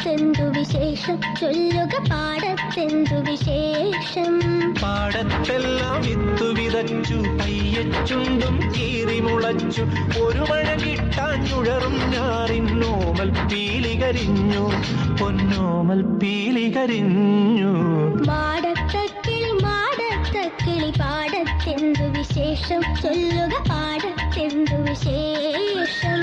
പാടത്തെന്തു വിശേഷം ചൊല്ലുക പാടത്തെന്തു വിശേഷം. പാടത്തെല്ലാം വിത്തു വിതച്ചു പയ്യച്ചുണ്ടും കീറിമുളച്ചു ഒരു മഴ കിട്ടാഞ്ഞുഴറും ഞാറിന്നോമൽ പീലികരിഞ്ഞു പൊന്നോമൽ പീലികരിഞ്ഞു. മാടത്തക്കിളി മാടത്തക്കിളി പാടത്തെന്തു വിശേഷം ചൊല്ലുക പാടത്തെന്തു വിശേഷം.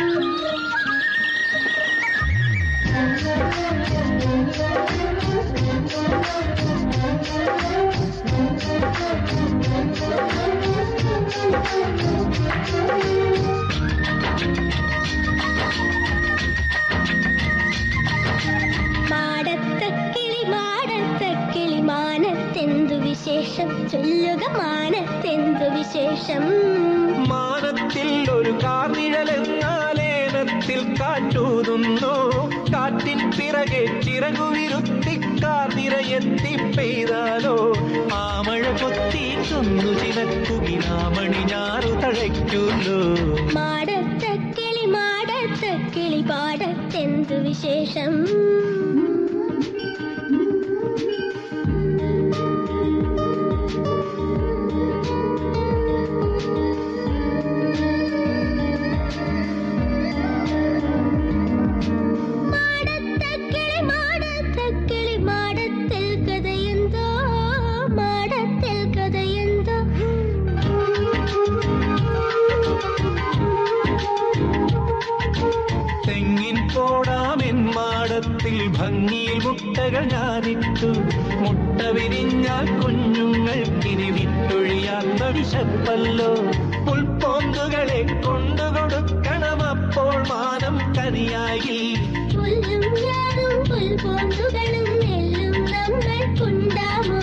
മാടത്തക്കിളി മാടത്തക്കിളി മാനത്തെന്തു വിശേഷം ചൊല്ലുക മാനത്തെന്തു വിശേഷം. മാനത്തിൽ ഒരു കാർനിഴലെന്നാലേനത്തിൽ കാറ്റൂതുന്നു കാറ്റിൻ പിറകെ ചിറകുവിരുത്തി കാർനിരയെത്തി പെയ്താലോ ആ മഴ കൊത്തി കൊന്നു ചിനക്കുകിനാമണി ഞാറു തഴയ്ക്കുല്ലോ. മാടത്തക്കിളി മാടത്തക്കിളി പാടത്തെന്തു വിശേഷം. മാടത്തിൽ ഭംഗിയിൽ മുട്ടകൾ ഞാനിട്ടു മുട്ട വിരിഞ്ഞാൽ കുഞ്ഞുങ്ങൾക്കിനി വിട്ടൊഴിയാത്ത വിശപ്പല്ലോ. പുൽപ്പോന്തുകളെ കൊണ്ടുകൊടുക്കണം അപ്പോൾ മാനം കനിയായി. പുല്ലും ഞാനും പുൽപോന്തുകളും നെല്ലും നമ്മൾക്കുണ്ടാമോ.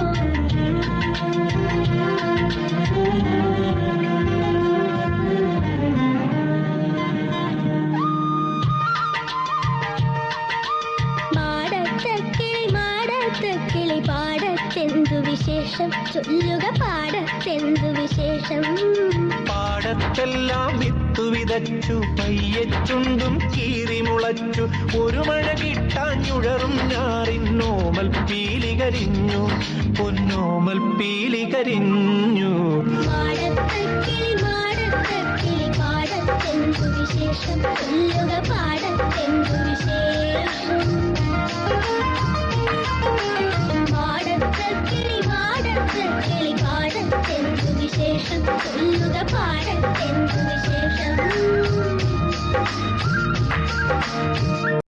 മാടത്തക്കിളി പാടത്തെന്തു വിശേഷം ചൊല്ലുക പാടത്തെന്തു വിശേഷം. പാടത്തെല്ലാം വിത്തു വിതച്ചു പയ്യച്ചുണ്ടും കീറിമുളച്ചു ഒരു മഴ കിട്ടാഞ്ഞുഴറും ഞാറിന്നോമൽ പീലികരിഞ്ഞു പൊന്നോമൽ പീലികരിഞ്ഞു. മാടത്തക്കിളി മാടത്തക്കിളി പാടത്തെന്തു വിശേഷം ചൊല്ലുക പാടത്തെന്തു വിശേഷം. മാടത്തക്കിളി മാടത്തക്കിളി പാടത്തെന്തു വിശേഷം ചൊല്ലുക പാടത്തെന്തു വിശേഷം.